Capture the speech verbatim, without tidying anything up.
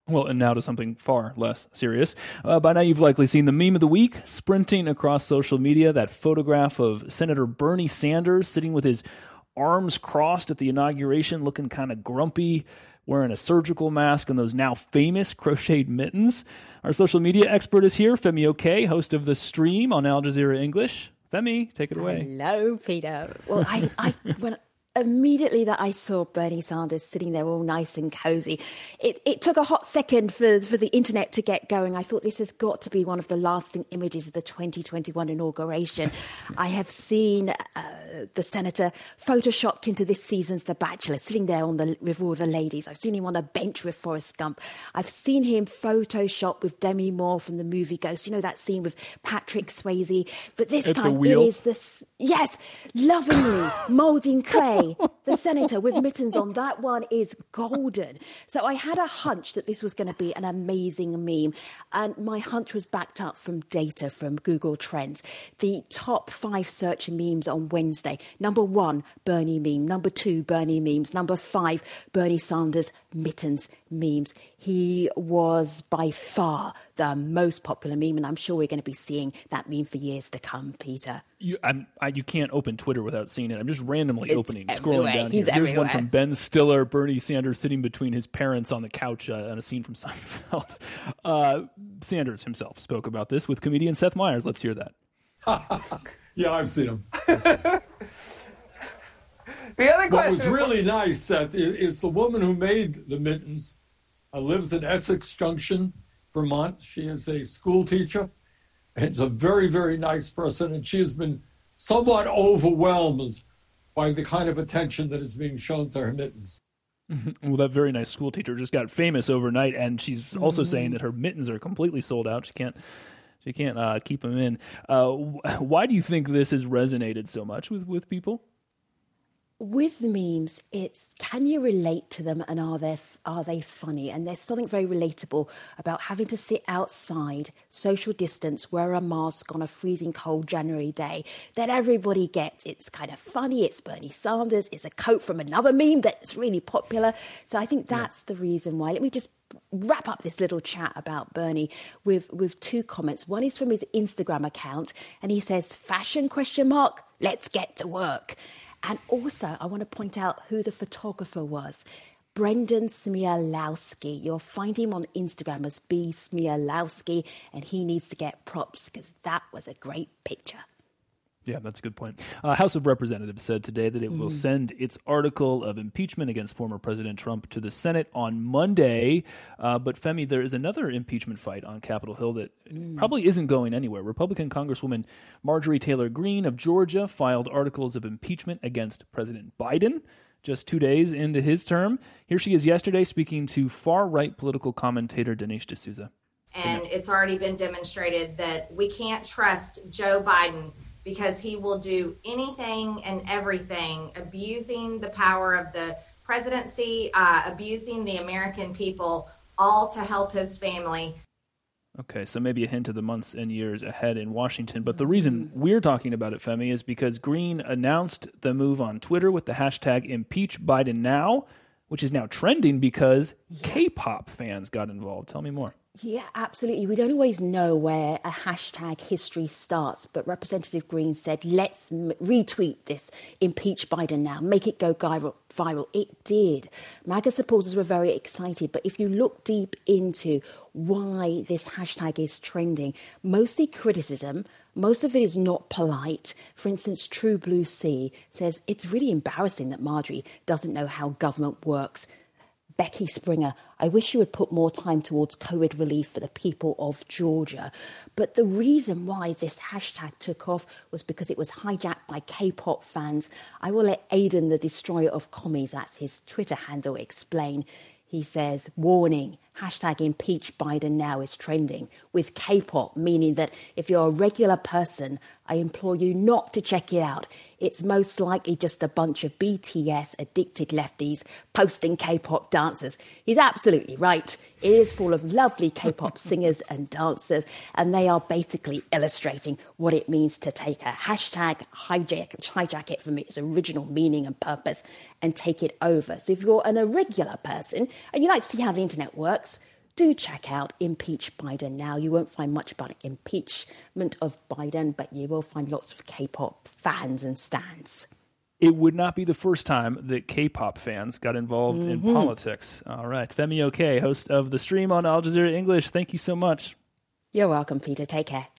Well, and now to something far less serious. Uh, by now you've likely seen the meme of the week, sprinting across social media, that photograph of Senator Bernie Sanders sitting with his arms crossed at the inauguration, looking kind of grumpy, wearing a surgical mask and those now famous crocheted mittens. Our social media expert is here, Femi Oke, host of The Stream on Al Jazeera English. Femi, take it away. Hello, Peter. Well, I, I when immediately that I saw Bernie Sanders sitting there all nice and cozy, it, it took a hot second for, for the internet to get going. I thought this has got to be one of the lasting images of the twenty twenty-one inauguration. I have seen uh, the senator photoshopped into this season's The Bachelor, sitting there on the with all the ladies. I've seen him on a bench with Forrest Gump. I've seen him photoshopped with Demi Moore from the movie Ghost. You know that scene with Patrick Swayze? But this At time it is this, yes, lovingly moulding clay. The senator with mittens on, that one is golden. So I had a hunch that this was going to be an amazing meme. And my hunch was backed up from data from Google Trends. The top five search memes on Wednesday. Number one, Bernie meme. Number two, Bernie memes. Number five, Bernie Sanders mittens memes. He was by far the most popular meme, and I'm sure we're going to be seeing that meme for years to come, Peter. You, I'm, I, you can't open Twitter without seeing it. I'm just randomly It's opening, everywhere. scrolling down He's here. Here's everywhere. one from Ben Stiller, Bernie Sanders sitting between his parents on the couch uh, on a scene from Seinfeld. Uh, Sanders himself spoke about this with comedian Seth Meyers. Let's hear that. Yeah, I've seen him. The other question. What was really nice, Seth, is, is the woman who made the mittens uh, lives in Essex Junction, Vermont. She is a school teacher. And it's a very, very nice person. And she has been somewhat overwhelmed by the kind of attention that is being shown to her mittens. Well, that very nice school teacher just got famous overnight, and she's also mm-hmm. saying that her mittens are completely sold out. She can't, she can't uh, keep them in. Uh, why do you think this has resonated so much with, with people? With memes, it's can you relate to them, and are they are they funny? And there's something very relatable about having to sit outside, social distance, wear a mask on a freezing cold January day that everybody gets. It's kind of funny. It's Bernie Sanders. It's a quote from another meme that's really popular. So I think that's yeah. the reason why. Let me just wrap up this little chat about Bernie with with two comments. One is from his Instagram account, and he says, "Fashion question mark. Let's get to work." And also, I want to point out who the photographer was. Brendan Smialowski. You'll find him on Instagram as B Smialowski, and he needs to get props because that was a great picture. Yeah, that's a good point. Uh, House of Representatives said today that it mm. will send its article of impeachment against former President Trump to the Senate on Monday. Uh, but, Femi, there is another impeachment fight on Capitol Hill that mm. probably isn't going anywhere. Republican Congresswoman Marjorie Taylor Greene of Georgia filed articles of impeachment against President Biden just two days into his term. Here she is yesterday speaking to far-right political commentator Dinesh D'Souza. And it's already been demonstrated that we can't trust Joe Biden because he will do anything and everything, abusing the power of the presidency, uh, abusing the American people, all to help his family. Okay, so maybe a hint of the months and years ahead in Washington. But the reason we're talking about it, Femi, is because Greene announced the move on Twitter with the hashtag Impeach Biden Now, which is now trending because K-pop fans got involved. Tell me more. Yeah, absolutely. We don't always know where a hashtag history starts, but Representative Greene said, let's m- retweet this, impeach Biden now, make it go viral. It did. MAGA supporters were very excited, but if you look deep into why this hashtag is trending, mostly criticism, most of it is not polite. For instance, True Blue Sea says it's really embarrassing that Marjorie doesn't know how government works. Becky Springer, I wish you would put more time towards COVID relief for the people of Georgia. But the reason why this hashtag took off was because it was hijacked by K-pop fans. I will let Aidan, the destroyer of commies, that's his Twitter handle, explain. He says, warning, hashtag impeach Biden now is trending with K-pop, meaning that if you're a regular person, I implore you not to check it out. It's most likely just a bunch of B T S addicted lefties posting K-pop dancers. He's absolutely right. It is full of lovely K-pop singers and dancers, and they are basically illustrating what it means to take a hashtag, hijack, hijack it from its original meaning and purpose, and take it over. So if you're an irregular person and you like to see how the internet works, do check out Impeach Biden Now. You won't find much about impeachment of Biden, but you will find lots of K-pop fans and stans. It would not be the first time that K-pop fans got involved mm-hmm. in politics. All right. Femi Oke, host of The Stream on Al Jazeera English. Thank you so much. You're welcome, Peter. Take care.